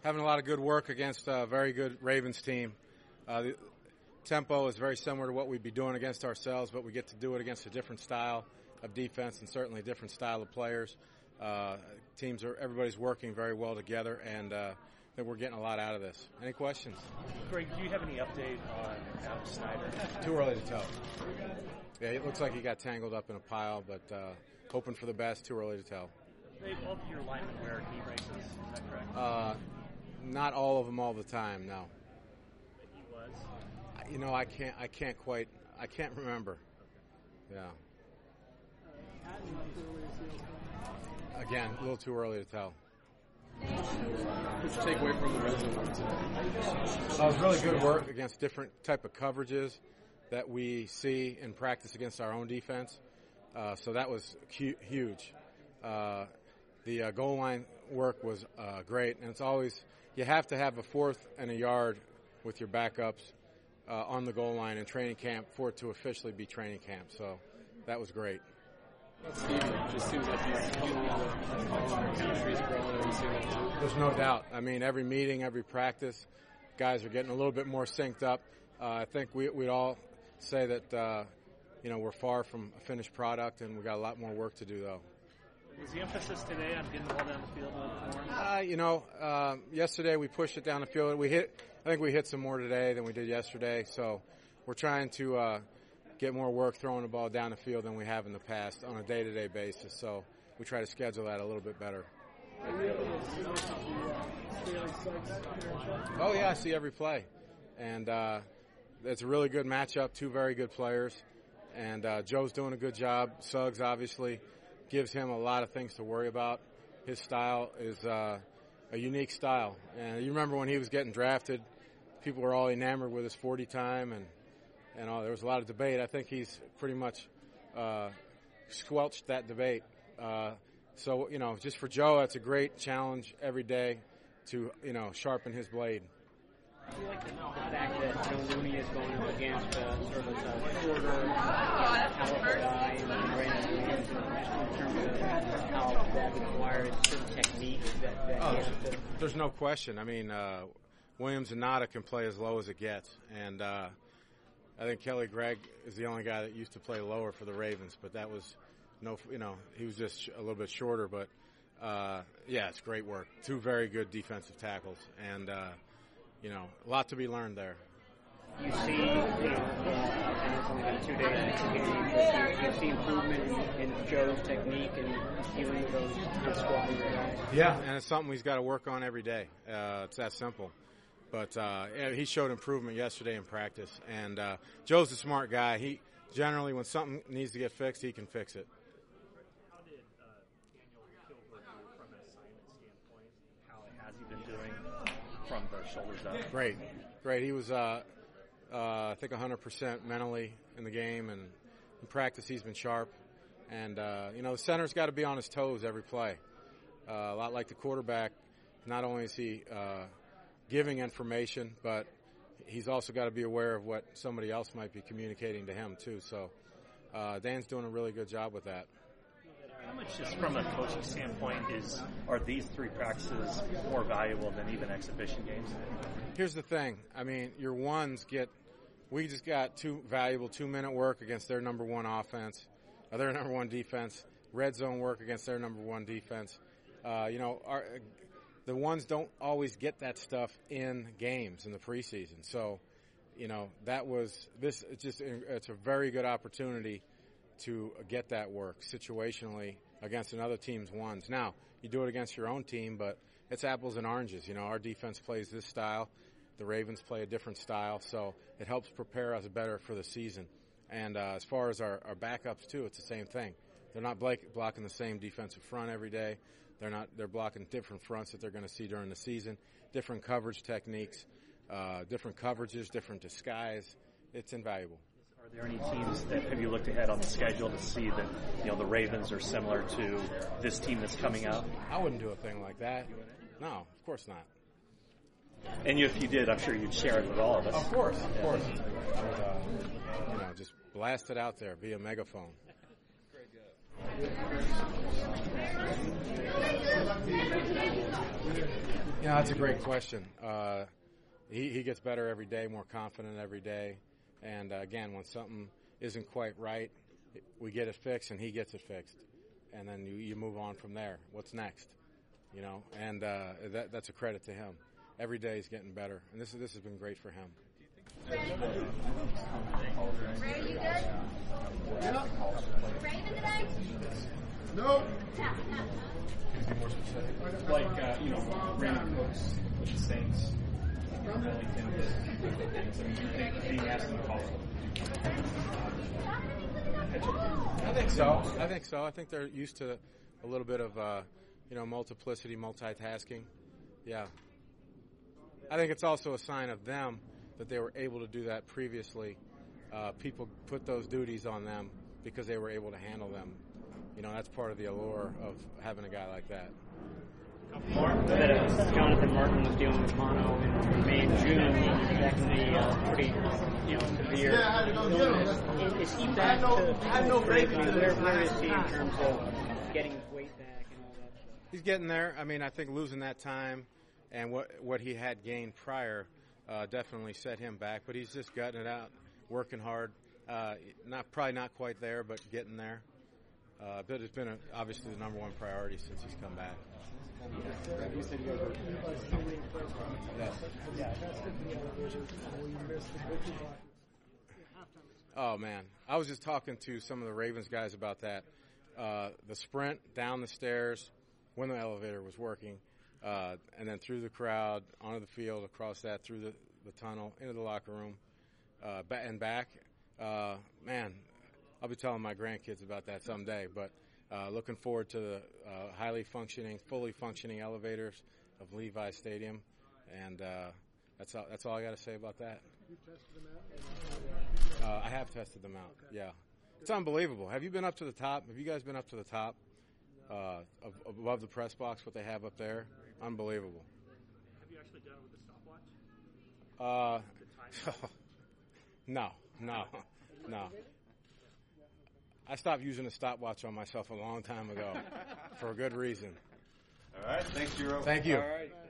having a lot of good work against a very good Ravens team. The tempo is very similar to what we'd be doing against ourselves, but we get to do it against a different style of defense and certainly a different style of players. Everybody's working very well together, and I think we're getting a lot out of this. Any questions? Greg, do you have any update on Adam Snyder? Too early to tell. Yeah, it looks like he got tangled up in a pile, but hoping for the best. Too early to tell. They both of your linemen wear knee braces, is that correct? Not all of them all the time, no. He was? You know, I can't remember. Okay. Yeah. Again, a little too early to tell. What did you take away from the Ravens today? It was really good work against different type of coverages that we see in practice against our own defense. So that was huge. The goal line work was great, and it's always you have to have a 4th and a yard with your backups on the goal line in training camp for it to officially be training camp. So that was great. Stevie, it just seems like he's coming along. Chemistry's growing. Have you seen that too? There's no doubt. I mean, every meeting, every practice, guys are getting a little bit more synced up. I think we'd all say that we're far from a finished product, and we got a lot more work to do, though. Was the emphasis today on getting the ball down the field a little more? Yesterday we pushed it down the field. I think we hit some more today than we did yesterday. So we're trying to get more work throwing the ball down the field than we have in the past on a day-to-day basis. So we try to schedule that a little bit better. Oh yeah, I see every play, and it's a really good matchup. 2 very good players, and Joe's doing a good job. Suggs obviously gives him a lot of things to worry about. His style is a unique style. And you remember when he was getting drafted, people were all enamored with his 40 time, and all. There was a lot of debate. I think he's pretty much squelched that debate. So, just for Joe, it's a great challenge every day to, sharpen his blade. Do you like the fact that Joe Looney is going up against sort of a shorter, powerful guy and Brandon Williams, in terms of how that requires certain techniques that he has to... There's no question. I mean, Williams and Nada can play as low as it gets, and I think Kelly Gregg is the only guy that used to play lower for the Ravens, but that was he was just a little bit shorter, but it's great work. 2 very good defensive tackles, and a lot to be learned there. You see, and it's only been 2 days since the game, but you see improvement in Joe's technique and dealing with those squabbling guys. Yeah, and it's something he's got to work on every day. It's that simple. But he showed improvement yesterday in practice, and Joe's a smart guy. He generally, when something needs to get fixed, he can fix it. How did Daniel Kilgore do from an assignment standpoint? How has he been doing from the shoulders up? Great. He was, I think, 100% mentally in the game, and in practice he's been sharp. And, the center's got to be on his toes every play. A lot like the quarterback, not only is he giving information, but he's also got to be aware of what somebody else might be communicating to him, too. So Dan's doing a really good job with that. How much, just from a coaching standpoint, are these 3 practices more valuable than even exhibition games? Here's the thing. I mean, your ones we just got 2 valuable 2-minute work against their number 1 offense, or their number 1 defense, red zone work against their number 1 defense. The ones don't always get that stuff in games in the preseason. So, it's a very good opportunity to get that work situationally against another team's ones. Now, you do it against your own team, but it's apples and oranges. Our defense plays this style. The Ravens play a different style, so it helps prepare us better for the season. And as far as our backups, too, it's the same thing. They're not blocking the same defensive front every day. They're blocking different fronts that they're going to see during the season, different coverage techniques, different coverages, different disguise. It's invaluable. Are there any teams that have you looked ahead on the schedule to see that the Ravens are similar to this team that's coming up? I wouldn't do a thing like that. No, of course not. And if you did, I'm sure you'd share it with all of us. Of course. I would, just blast it out there via megaphone. Very good. Yeah, that's a great question. He gets better every day, more confident every day. And, again, when something isn't quite right, we get it fixed and he gets it fixed. And then you move on from there. What's next? You know, and that's a credit to him. Every day he's getting better. And this has been great for him. Ray, you good? Raven today? No. Yeah. Like, Brandon Cooks with the Saints, Wellington, things. I mean, you think being asked to call I think so. I think they're used to a little bit of, multiplicity, multitasking. Yeah. I think it's also a sign of them that they were able to do that previously. People put those duties on them because they were able to handle them. You know, that's part of the allure of having a guy like that. Jonathan Martin was dealing with mono in May and June, back in the pretty severe illness. Is he back to where is he in terms of getting his weight back and all that stuff? He's getting there. I mean, I think losing that time and what he had gained prior definitely set him back. But he's just gutting it out, working hard. Probably not quite there, but getting there. But it's been obviously the number one priority since he's come back. Oh, man. I was just talking to some of the Ravens guys about that. The sprint down the stairs when the elevator was working, and then through the crowd, onto the field, across that, through the tunnel, into the locker room, and back. Man, I'll be telling my grandkids about that someday, but looking forward to the fully functioning elevators of Levi Stadium, and that's all I got to say about that. You tested them out? I have tested them out, yeah. It's unbelievable. Have you been up to the top? Have you guys been up to the top above the press box, what they have up there? Unbelievable. Have you actually done it with the stopwatch? No. I stopped using a stopwatch on myself a long time ago for a good reason. All right. Thanks, Euro. Thank you. All right.